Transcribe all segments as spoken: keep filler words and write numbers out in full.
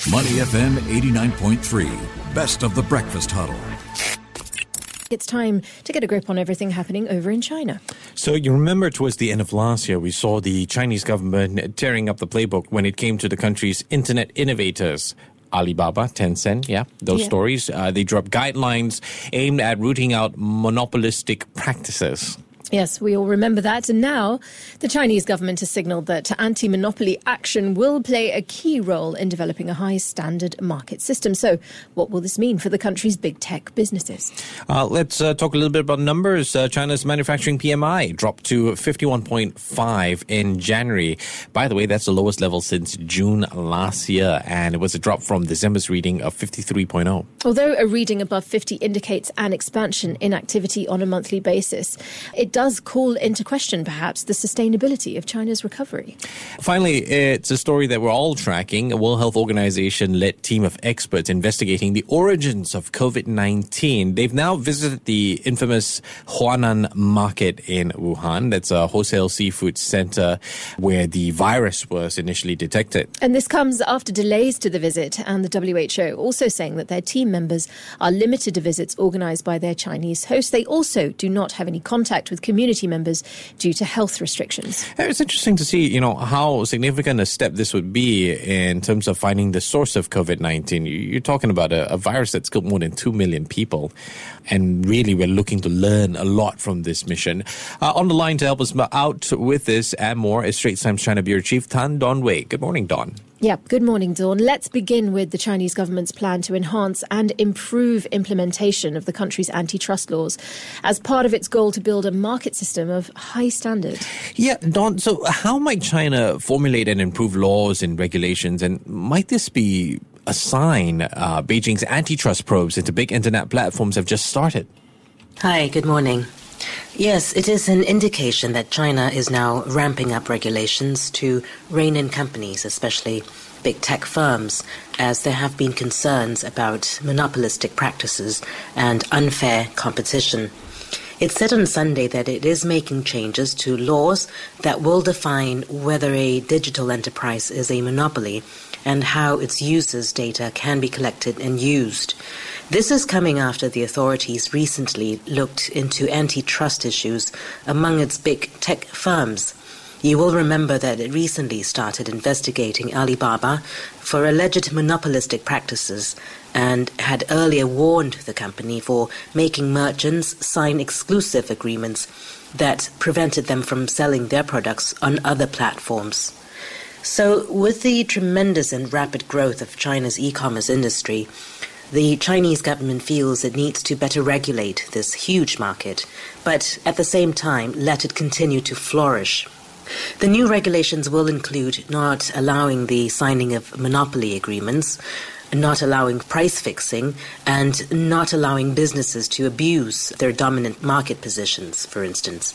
Money F M eighty-nine point three, best of the breakfast huddle. It's time to get a grip on everything happening over in China. So you remember towards the end of last year, we saw the Chinese government tearing up the playbook when it came to the country's internet innovators. Alibaba, Tencent, yeah, those yeah. stories. Uh, they dropped guidelines aimed at rooting out monopolistic practices. Yes, we all remember that. And now the Chinese government has signalled that anti-monopoly action will play a key role in developing a high-standard market system. So what will this mean for the country's big tech businesses? Uh, let's uh, talk a little bit about numbers. Uh, China's manufacturing P M I dropped to fifty-one point five in January. By the way, that's the lowest level since June last year, and it was a drop from December's reading of fifty-three point oh. Although a reading above fifty indicates an expansion in activity on a monthly basis, it does does call into question, perhaps, the sustainability of China's recovery. Finally, it's a story that we're all tracking. A World Health Organization-led team of experts investigating the origins of covid nineteen. They've now visited the infamous Huanan market in Wuhan. That's a wholesale seafood center where the virus was initially detected. And this comes after delays to the visit, and the W H O also saying that their team members are limited to visits organized by their Chinese hosts. They also do not have any contact with community members due to health restrictions. It's interesting to see, you know, how significant a step this would be in terms of finding the source of covid nineteen. You're talking about a, a virus that's killed more than two million people. And really, we're looking to learn a lot from this mission. Uh, on the line to help us out with this and more is Straits Times China Bureau Chief Tan Dawn Wei. Good morning, Dawn. Yeah, good morning, Dawn. Let's begin with the Chinese government's plan to enhance and improve implementation of the country's antitrust laws as part of its goal to build a market system of high standard. Yeah, Dawn, so how might China formulate and improve laws and regulations, and might this be a sign uh, Beijing's antitrust probes into big internet platforms have just started? Hi, good morning. Yes, it is an indication that China is now ramping up regulations to rein in companies, especially big tech firms, as there have been concerns about monopolistic practices and unfair competition. It said on Sunday that it is making changes to laws that will define whether a digital enterprise is a monopoly and how its users' data can be collected and used. This is coming after the authorities recently looked into antitrust issues among its big tech firms. You will remember that it recently started investigating Alibaba for alleged monopolistic practices and had earlier warned the company for making merchants sign exclusive agreements that prevented them from selling their products on other platforms. So, with the tremendous and rapid growth of China's e-commerce industry, the Chinese government feels it needs to better regulate this huge market, but at the same time let it continue to flourish. The new regulations will include not allowing the signing of monopoly agreements, not allowing price fixing, and not allowing businesses to abuse their dominant market positions, for instance.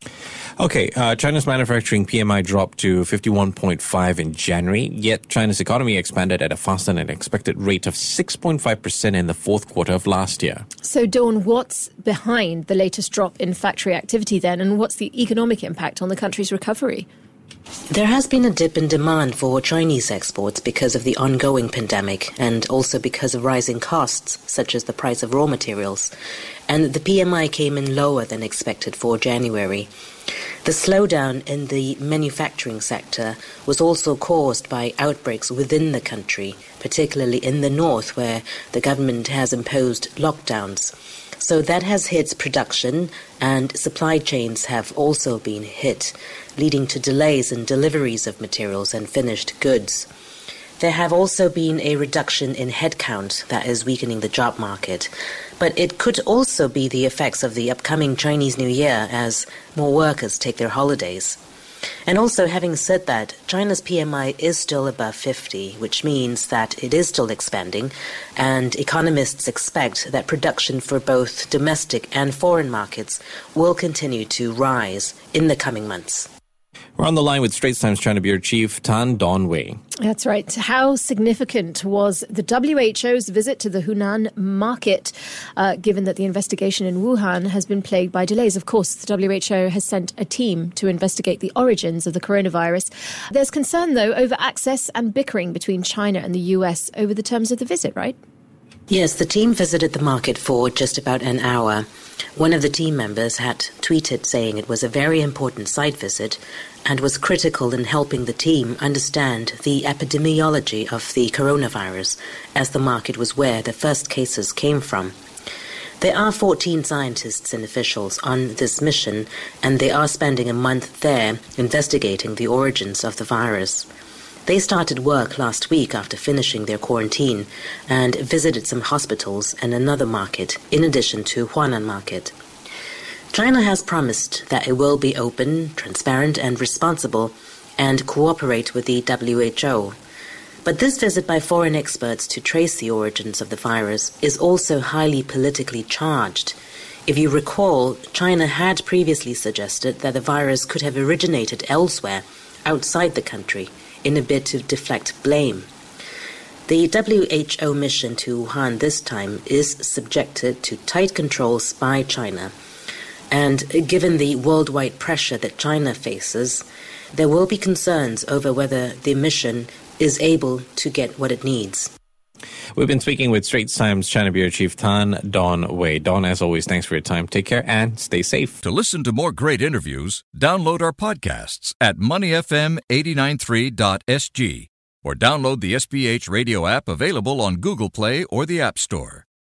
Okay, uh, China's manufacturing P M I dropped to fifty-one point five in January, yet China's economy expanded at a faster than expected rate of six point five percent in the fourth quarter of last year. So, Dawn, what's behind the latest drop in factory activity then, and what's the economic impact on the country's recovery? There has been a dip in demand for Chinese exports because of the ongoing pandemic and also because of rising costs, such as the price of raw materials. And the P M I came in lower than expected for January. The slowdown in the manufacturing sector was also caused by outbreaks within the country, particularly in the north, where the government has imposed lockdowns. So that has hit production, and supply chains have also been hit, leading to delays in deliveries of materials and finished goods. There have also been a reduction in headcount that is weakening the job market. But it could also be the effects of the upcoming Chinese New Year as more workers take their holidays. And also, having said that, China's P M I is still above fifty, which means that it is still expanding, and economists expect that production for both domestic and foreign markets will continue to rise in the coming months. We're on the line with Straits Times China Bureau Chief Tan Dawn-Wei. That's right. How significant was the W H O's visit to the Hunan market, uh, given that the investigation in Wuhan has been plagued by delays? Of course, the W H O has sent a team to investigate the origins of the coronavirus. There's concern, though, over access and bickering between China and the U S over the terms of the visit, right? Yes, the team visited the market for just about an hour. One of the team members had tweeted saying it was a very important site visit and was critical in helping the team understand the epidemiology of the coronavirus, as the market was where the first cases came from. There are fourteen scientists and officials on this mission, and they are spending a month there investigating the origins of the virus. They started work last week after finishing their quarantine and visited some hospitals and another market, in addition to Huanan Market. China has promised that it will be open, transparent and responsible and cooperate with the W H O. But this visit by foreign experts to trace the origins of the virus is also highly politically charged. If you recall, China had previously suggested that the virus could have originated elsewhere, outside the country, in a bid to deflect blame. The W H O mission to Wuhan this time is subjected to tight controls by China. And given the worldwide pressure that China faces, there will be concerns over whether the mission is able to get what it needs. We've been speaking with Straits Times China Bureau Chief Tan Dawn-Wei. Dawn, as always, thanks for your time. Take care and stay safe. To listen to more great interviews, download our podcasts at money f m eight nine three dot s g or download the S P H radio app available on Google Play or the App Store.